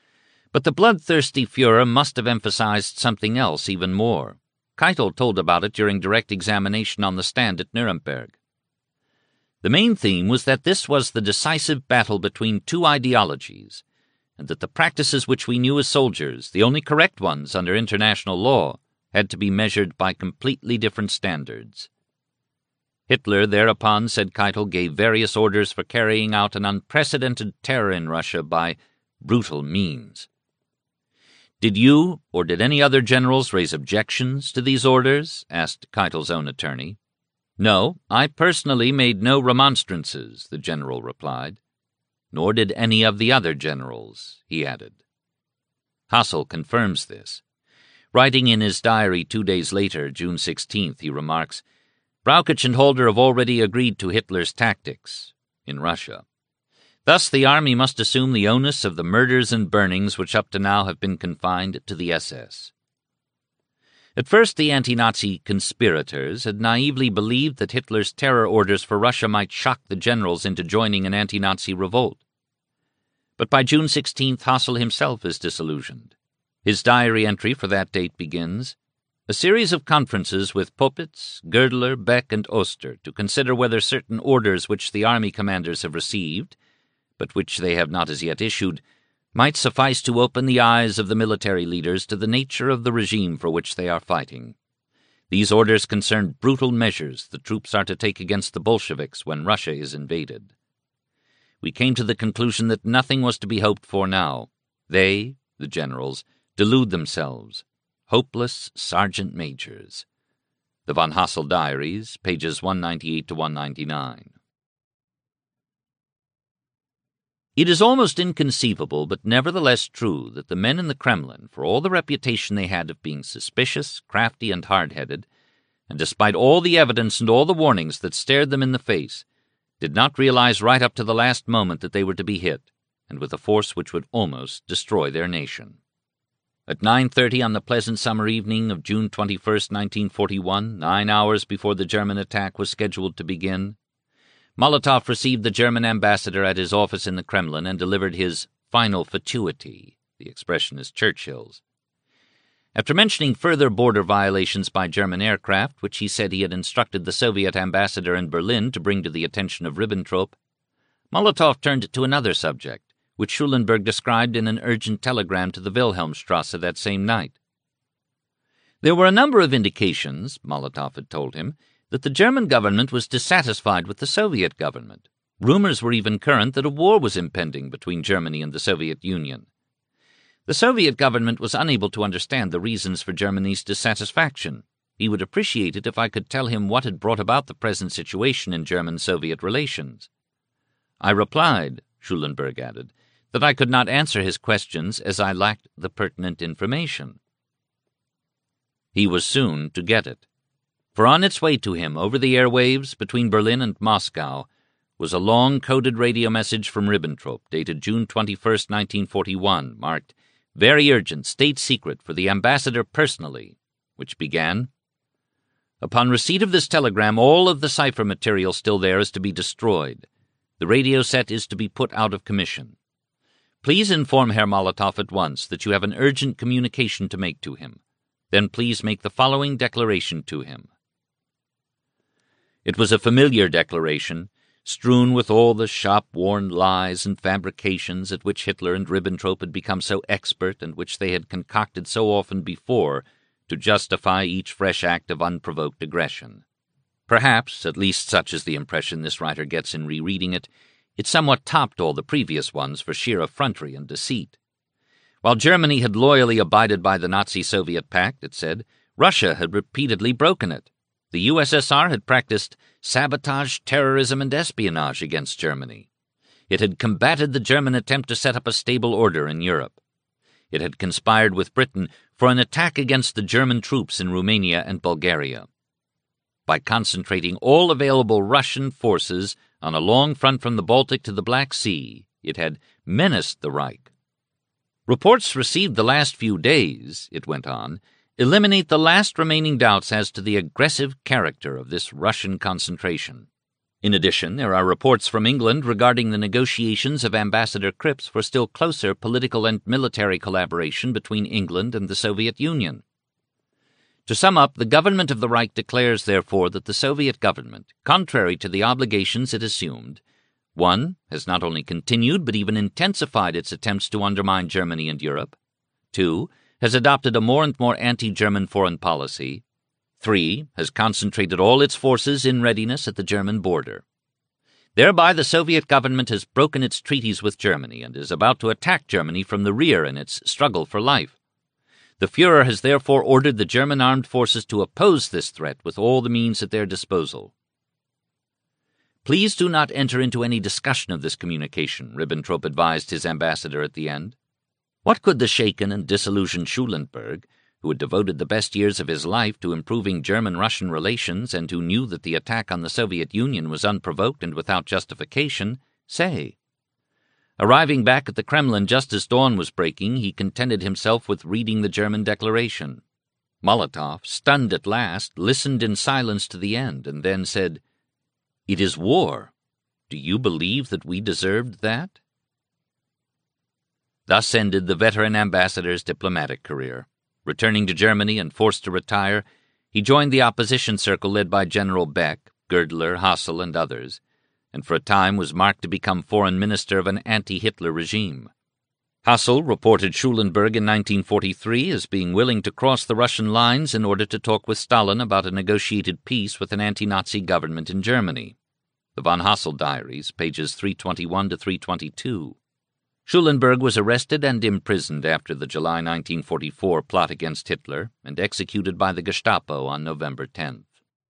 [SPEAKER 1] But the bloodthirsty Führer must have emphasized something else even more. Keitel told about it during direct examination on the stand at Nuremberg. The main theme was that this was the decisive battle between two ideologies, and that the practices which we knew as soldiers, the only correct ones under international law, had to be measured by completely different standards. Hitler thereupon, said Keitel, gave various orders for carrying out an unprecedented terror in Russia by brutal means. Did you, or did any other generals, raise objections to these orders? Asked Keitel's own attorney. No, I personally made no remonstrances, the general replied. Nor did any of the other generals, he added. Hassel confirms this. Writing in his diary two days later, June sixteenth, he remarks, Brauchitsch and Holder have already agreed to Hitler's tactics in Russia. Thus the army must assume the onus of the murders and burnings which up to now have been confined to the S S. At first the anti-Nazi conspirators had naively believed that Hitler's terror orders for Russia might shock the generals into joining an anti-Nazi revolt. But by June sixteenth, Hassel himself is disillusioned. His diary entry for that date begins, a series of conferences with Popitz, Girdler, Beck, and Oster to consider whether certain orders which the army commanders have received, but which they have not as yet issued, might suffice to open the eyes of the military leaders to the nature of the regime for which they are fighting. These orders concern brutal measures the troops are to take against the Bolsheviks when Russia is invaded. We came to the conclusion that nothing was to be hoped for now. They, the generals, delude themselves, hopeless sergeant majors. The von Hassel Diaries, pages one ninety-eight to one ninety-nine. It is almost inconceivable, but nevertheless true, that the men in the Kremlin, for all the reputation they had of being suspicious, crafty, and hard-headed, and despite all the evidence and all the warnings that stared them in the face, did not realize right up to the last moment that they were to be hit, and with a force which would almost destroy their nation. At nine thirty on the pleasant summer evening of June twenty-first, nineteen forty-one, nine hours before the German attack was scheduled to begin, Molotov received the German ambassador at his office in the Kremlin and delivered his final fatuity, the expression is Churchill's. After mentioning further border violations by German aircraft, which he said he had instructed the Soviet ambassador in Berlin to bring to the attention of Ribbentrop, Molotov turned to another subject, which Schulenburg described in an urgent telegram to the Wilhelmstrasse that same night. There were a number of indications, Molotov had told him, that the German government was dissatisfied with the Soviet government. Rumors were even current that a war was impending between Germany and the Soviet Union. The Soviet government was unable to understand the reasons for Germany's dissatisfaction. He would appreciate it if I could tell him what had brought about the present situation in German-Soviet relations. I replied, Schulenburg added, that I could not answer his questions as I lacked the pertinent information. He was soon to get it. For on its way to him over the airwaves between Berlin and Moscow was a long coded radio message from Ribbentrop dated June twenty-first, nineteen forty-one, marked "Very urgent, state secret for the ambassador personally," which began, "Upon receipt of this telegram, all of the cipher material still there is to be destroyed. The radio set is to be put out of commission. Please inform Herr Molotov at once that you have an urgent communication to make to him. Then please make the following declaration to him." It was a familiar declaration, strewn with all the shop-worn lies and fabrications at which Hitler and Ribbentrop had become so expert and which they had concocted so often before to justify each fresh act of unprovoked aggression. Perhaps, at least such is the impression this writer gets in rereading it, it somewhat topped all the previous ones for sheer effrontery and deceit. While Germany had loyally abided by the Nazi-Soviet pact, it said, Russia had repeatedly broken it. The U S S R had practiced sabotage, terrorism, and espionage against Germany. It had combated the German attempt to set up a stable order in Europe. It had conspired with Britain for an attack against the German troops in Romania and Bulgaria. By concentrating all available Russian forces on a long front from the Baltic to the Black Sea, it had menaced the Reich. Reports received the last few days, it went on, eliminate the last remaining doubts as to the aggressive character of this Russian concentration. In addition, there are reports from England regarding the negotiations of Ambassador Cripps for still closer political and military collaboration between England and the Soviet Union. To sum up, the government of the Reich declares, therefore, that the Soviet government, contrary to the obligations it assumed, one, has not only continued but even intensified its attempts to undermine Germany and Europe, two, has adopted a more and more anti-German foreign policy, three, has concentrated all its forces in readiness at the German border. Thereby the Soviet government has broken its treaties with Germany and is about to attack Germany from the rear in its struggle for life. The Führer has therefore ordered the German armed forces to oppose this threat with all the means at their disposal. Please do not enter into any discussion of this communication, Ribbentrop advised his ambassador at the end. What could the shaken and disillusioned Schulenburg, who had devoted the best years of his life to improving German-Russian relations and who knew that the attack on the Soviet Union was unprovoked and without justification, say? Arriving back at the Kremlin just as dawn was breaking, he contented himself with reading the German declaration. Molotov, stunned at last, listened in silence to the end, and then said, "It is war. Do you believe that we deserved that?" Thus ended the veteran ambassador's diplomatic career. Returning to Germany and forced to retire, he joined the opposition circle led by General Beck, Girdler, Hassel, and others, and for a time was marked to become foreign minister of an anti-Hitler regime. Hassel reported Schulenburg in nineteen forty-three as being willing to cross the Russian lines in order to talk with Stalin about a negotiated peace with an anti-Nazi government in Germany. The von Hassel diaries, pages three twenty-one to three twenty-two. Schulenburg was arrested and imprisoned after the July nineteen forty-four plot against Hitler and executed by the Gestapo on November tenth.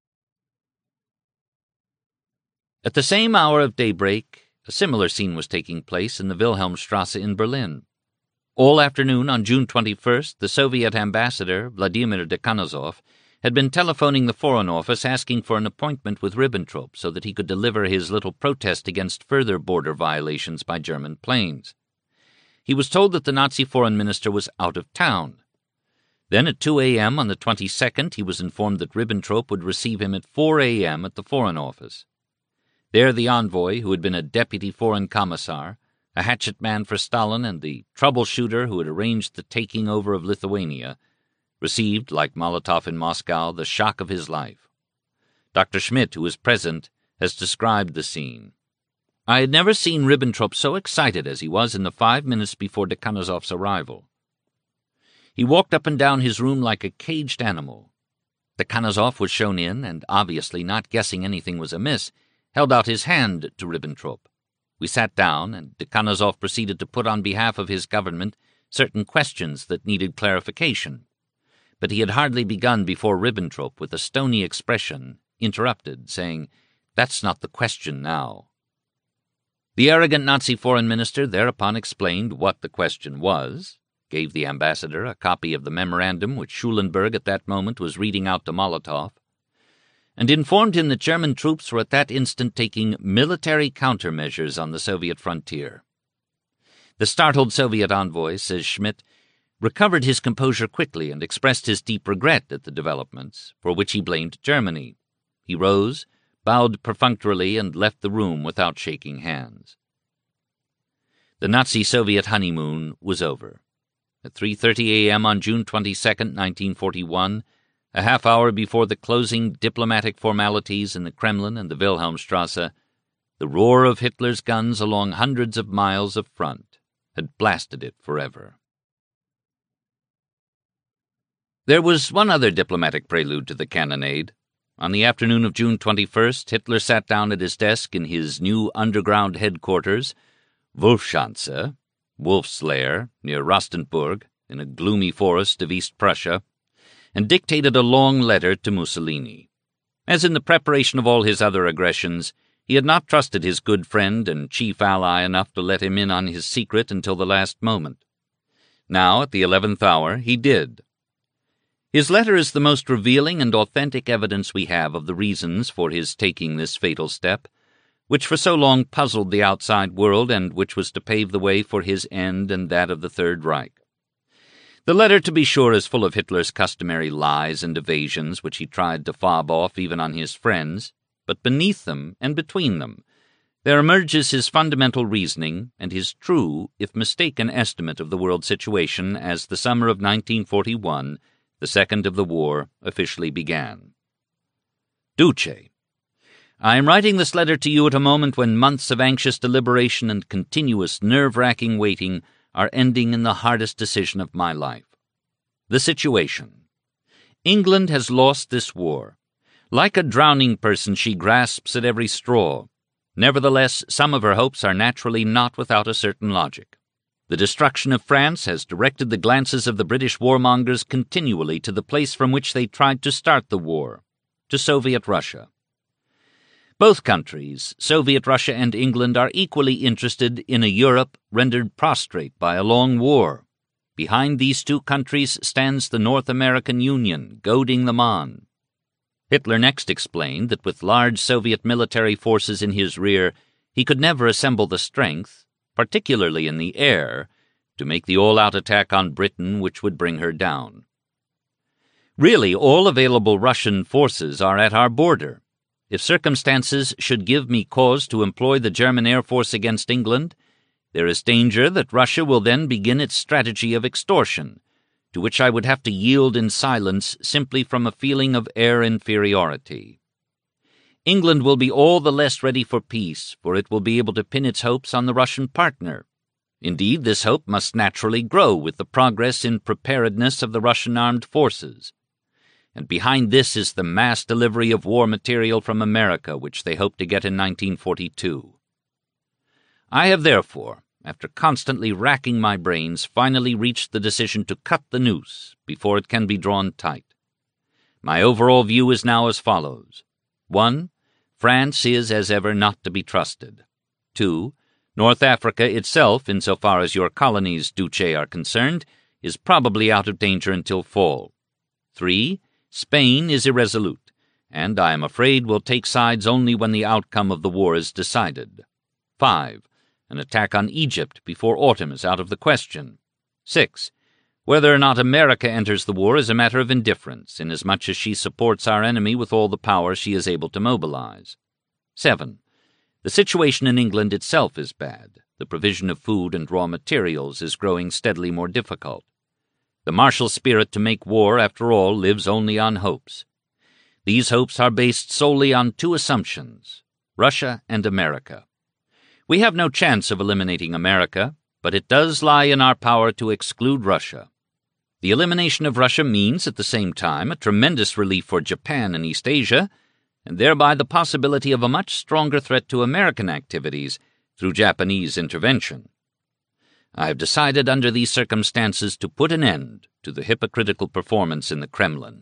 [SPEAKER 1] At the same hour of daybreak, a similar scene was taking place in the Wilhelmstrasse in Berlin. All afternoon on June twenty-first, the Soviet ambassador, Vladimir Dekanozov, had been telephoning the Foreign Office asking for an appointment with Ribbentrop so that he could deliver his little protest against further border violations by German planes. He was told that the Nazi foreign minister was out of town. Then at two a.m. on the twenty-second, he was informed that Ribbentrop would receive him at four a.m. at the Foreign Office. There the envoy, who had been a deputy foreign commissar, a hatchet man for Stalin, and the troubleshooter who had arranged the taking over of Lithuania, received, like Molotov in Moscow, the shock of his life. Doctor Schmidt, who was present, has described the scene. I had never seen Ribbentrop so excited as he was in the five minutes before Dekanozov's arrival. He walked up and down his room like a caged animal. Dekanozov was shown in, and obviously not guessing anything was amiss, held out his hand to Ribbentrop. We sat down, and Dekanozov proceeded to put on behalf of his government certain questions that needed clarification. But he had hardly begun before Ribbentrop, with a stony expression, interrupted, saying, "That's not the question now." The arrogant Nazi foreign minister thereupon explained what the question was, gave the ambassador a copy of the memorandum which Schulenburg at that moment was reading out to Molotov, and informed him that German troops were at that instant taking military countermeasures on the Soviet frontier. The startled Soviet envoy, says Schmidt, recovered his composure quickly and expressed his deep regret at the developments, for which he blamed Germany. He rose, bowed perfunctorily, and left the room without shaking hands. The Nazi-Soviet honeymoon was over. At three thirty a.m. on June twenty-second, nineteen forty-one, a half hour before the closing diplomatic formalities in the Kremlin and the Wilhelmstrasse, the roar of Hitler's guns along hundreds of miles of front had blasted it forever. There was one other diplomatic prelude to the cannonade. On the afternoon of June twenty-first, Hitler sat down at his desk in his new underground headquarters, Wolfschanze, Wolf's Lair, near Rastenburg, in a gloomy forest of East Prussia, and dictated a long letter to Mussolini. As in the preparation of all his other aggressions, he had not trusted his good friend and chief ally enough to let him in on his secret until the last moment. Now, at the eleventh hour, he did. His letter is the most revealing and authentic evidence we have of the reasons for his taking this fatal step, which for so long puzzled the outside world and which was to pave the way for his end and that of the Third Reich. The letter, to be sure, is full of Hitler's customary lies and evasions which he tried to fob off even on his friends, but beneath them and between them, there emerges his fundamental reasoning and his true, if mistaken, estimate of the world situation as the summer of nineteen forty-one, the second of the war, officially began. Duce, I am writing this letter to you at a moment when months of anxious deliberation and continuous nerve-wracking waiting are ending in the hardest decision of my life. The situation. England has lost this war. Like a drowning person, she grasps at every straw. Nevertheless, some of her hopes are naturally not without a certain logic. The destruction of France has directed the glances of the British warmongers continually to the place from which they tried to start the war, to Soviet Russia. Both countries, Soviet Russia and England, are equally interested in a Europe rendered prostrate by a long war. Behind these two countries stands the North American Union, goading them on. Hitler next explained that with large Soviet military forces in his rear, he could never assemble the strength, particularly in the air, to make the all-out attack on Britain which would bring her down. Really, all available Russian forces are at our border. If circumstances should give me cause to employ the German Air Force against England, there is danger that Russia will then begin its strategy of extortion, to which I would have to yield in silence simply from a feeling of air inferiority. England will be all the less ready for peace, for it will be able to pin its hopes on the Russian partner. Indeed, this hope must naturally grow with the progress in preparedness of the Russian armed forces. And behind this is the mass delivery of war material from America, which they hope to get in nineteen forty-two. I have therefore, after constantly racking my brains, finally reached the decision to cut the noose before it can be drawn tight. My overall view is now as follows. One, France is, as ever, not to be trusted. Two, North Africa itself, insofar as your colonies, Duce, are concerned, is probably out of danger until fall. Three, Spain is irresolute, and I am afraid will take sides only when the outcome of the war is decided. Five, an attack on Egypt before autumn is out of the question. Six, whether or not America enters the war is a matter of indifference, inasmuch as she supports our enemy with all the power she is able to mobilize. Seven, the situation in England itself is bad. The provision of food and raw materials is growing steadily more difficult. The martial spirit to make war, after all, lives only on hopes. These hopes are based solely on two assumptions, Russia and America. We have no chance of eliminating America, but it does lie in our power to exclude Russia. The elimination of Russia means, at the same time, a tremendous relief for Japan and East Asia, and thereby the possibility of a much stronger threat to American activities through Japanese intervention. I have decided under these circumstances to put an end to the hypocritical performance in the Kremlin.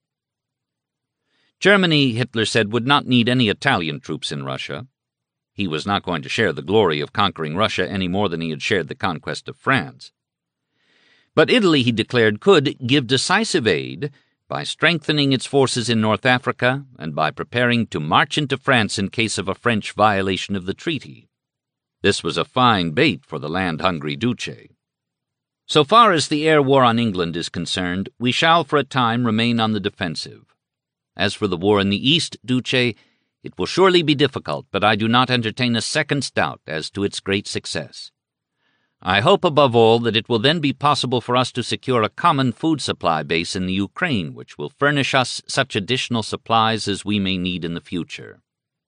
[SPEAKER 1] Germany, Hitler said, would not need any Italian troops in Russia. He was not going to share the glory of conquering Russia any more than he had shared the conquest of France. But Italy, he declared, could give decisive aid by strengthening its forces in North Africa and by preparing to march into France in case of a French violation of the treaty. This was a fine bait for the land-hungry Duce. So far as the air war on England is concerned, we shall for a time remain on the defensive. As for the war in the East, Duce, it will surely be difficult, but I do not entertain a second's doubt as to its great success. I hope above all that it will then be possible for us to secure a common food supply base in the Ukraine, which will furnish us such additional supplies as we may need in the future.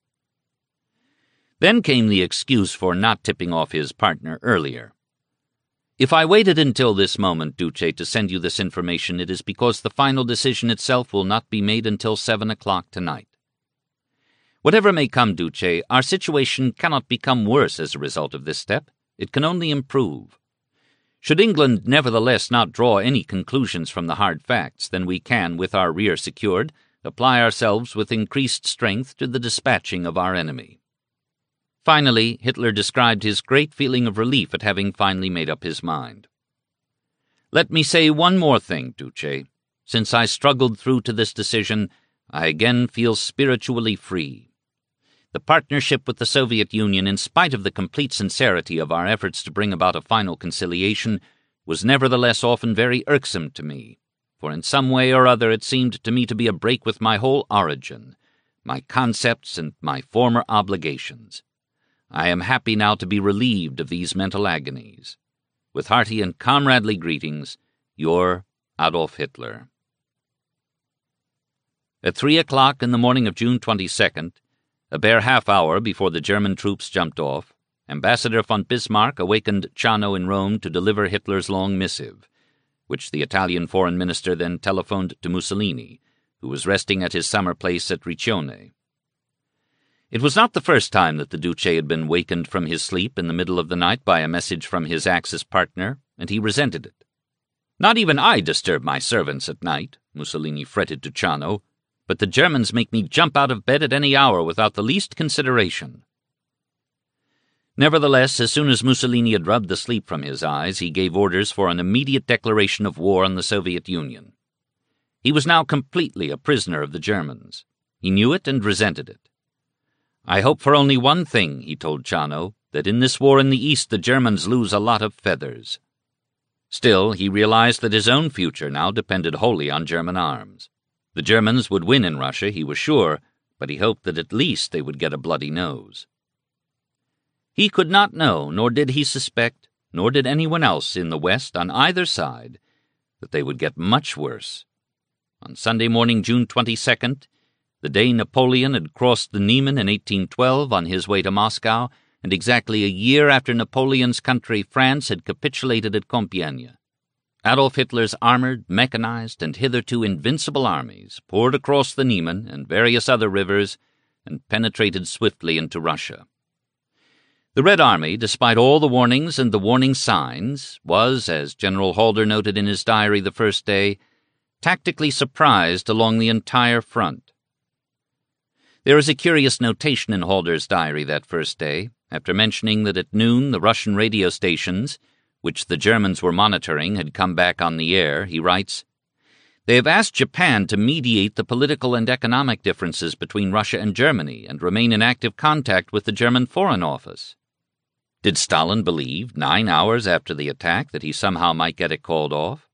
[SPEAKER 1] Then came the excuse for not tipping off his partner earlier. If I waited until this moment, Duce, to send you this information, it is because the final decision itself will not be made until seven o'clock tonight. Whatever may come, Duce, our situation cannot become worse as a result of this step. It can only improve. Should England nevertheless not draw any conclusions from the hard facts, then we can, with our rear secured, apply ourselves with increased strength to the dispatching of our enemy. Finally, Hitler described his great feeling of relief at having finally made up his mind. Let me say one more thing, Duce. Since I struggled through to this decision, I again feel spiritually free. The partnership with the Soviet Union, in spite of the complete sincerity of our efforts to bring about a final conciliation, was nevertheless often very irksome to me, for in some way or other it seemed to me to be a break with my whole origin, my concepts, and my former obligations. I am happy now to be relieved of these mental agonies. With hearty and comradely greetings, your Adolf Hitler. At three o'clock in the morning of June twenty-second, a bare half hour before the German troops jumped off, Ambassador von Bismarck awakened Ciano in Rome to deliver Hitler's long missive, which the Italian foreign minister then telephoned to Mussolini, who was resting at his summer place at Riccione. It was not the first time that the Duce had been wakened from his sleep in the middle of the night by a message from his Axis partner, and he resented it. "Not even I disturb my servants at night," Mussolini fretted to Ciano, "but the Germans make me jump out of bed at any hour without the least consideration." Nevertheless, as soon as Mussolini had rubbed the sleep from his eyes, he gave orders for an immediate declaration of war on the Soviet Union. He was now completely a prisoner of the Germans. He knew it and resented it. "I hope for only one thing," he told Ciano, "that in this war in the East the Germans lose a lot of feathers." Still, he realized that his own future now depended wholly on German arms. The Germans would win in Russia, he was sure, but he hoped that at least they would get a bloody nose. He could not know, nor did he suspect, nor did anyone else in the West on either side, that they would get much worse. On Sunday morning, June twenty-second, the day Napoleon had crossed the Niemen in eighteen twelve on his way to Moscow, and exactly a year after Napoleon's country, France, had capitulated at Compiègne, Adolf Hitler's armored, mechanized, and hitherto invincible armies poured across the Niemen and various other rivers and penetrated swiftly into Russia. The Red Army, despite all the warnings and the warning signs, was, as General Halder noted in his diary the first day, tactically surprised along the entire front. There is a curious notation in Halder's diary that first day, after mentioning that at noon the Russian radio stations, which the Germans were monitoring, had come back on the air. He writes, "They have asked Japan to mediate the political and economic differences between Russia and Germany and remain in active contact with the German Foreign Office." Did Stalin believe, nine hours after the attack, that he somehow might get it called off?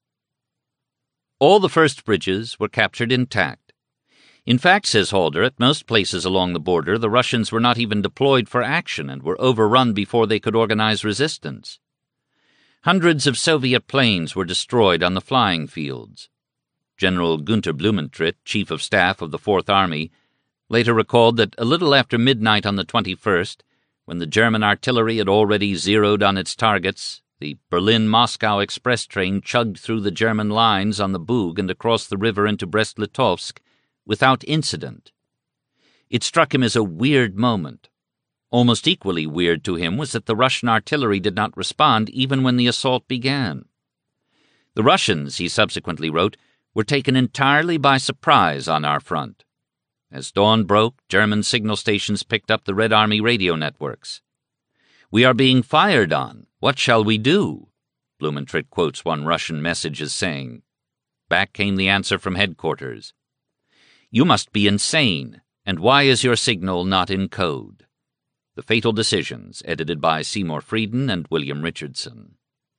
[SPEAKER 1] All the first bridges were captured intact. In fact, says Halder, at most places along the border the Russians were not even deployed for action and were overrun before they could organize resistance. Hundreds of Soviet planes were destroyed on the flying fields. General Günter Blumentritt, Chief of Staff of the Fourth Army, later recalled that a little after midnight on the twenty-first, when the German artillery had already zeroed on its targets, the Berlin-Moscow express train chugged through the German lines on the Bug and across the river into Brest-Litovsk without incident. It struck him as a weird moment. Almost equally weird to him was that the Russian artillery did not respond even when the assault began. The Russians, he subsequently wrote, were taken entirely by surprise on our front. As dawn broke, German signal stations picked up the Red Army radio networks. "We are being fired on. What shall we do?" Blumentritt quotes one Russian message as saying. Back came the answer from headquarters. "You must be insane, and why is your signal not in code?" The Fatal Decisions, edited by Seymour Frieden and William Richardson.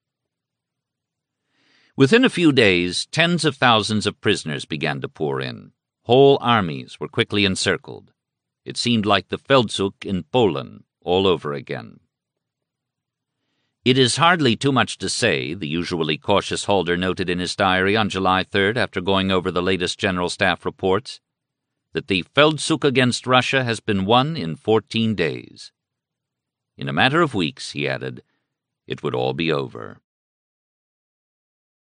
[SPEAKER 1] Within a few days, tens of thousands of prisoners began to pour in. Whole armies were quickly encircled. It seemed like the Feldzug in Poland all over again. It is hardly too much to say, the usually cautious Halder noted in his diary on July third after going over the latest General Staff reports, that the Feldzug against Russia has been won in fourteen days. In a matter of weeks, he added, it would all be over.